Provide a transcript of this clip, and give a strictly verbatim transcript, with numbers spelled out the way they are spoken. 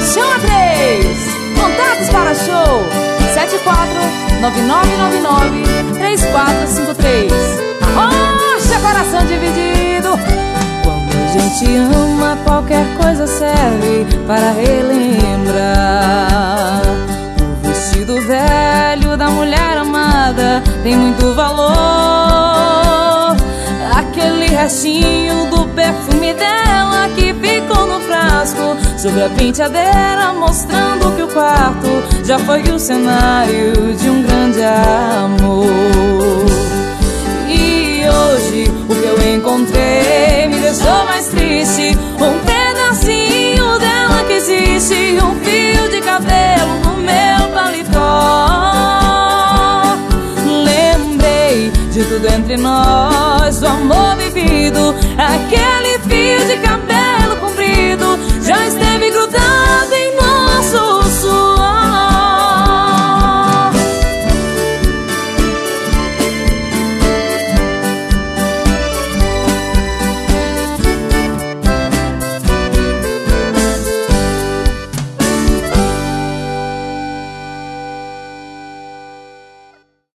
Chama três. Contatos para show sete quatro nove nove nove nove três quatro cinco três. Arrocha, coração dividido. Quando a gente ama, qualquer coisa serve para relembrar. O vestido velho da mulher amada tem muito valor. Aquele restinho do perfume dela que ficou no frasco sobre a penteadeira, mostrando que o quarto já foi o cenário de um grande amor. E hoje o que eu encontrei me deixou mais triste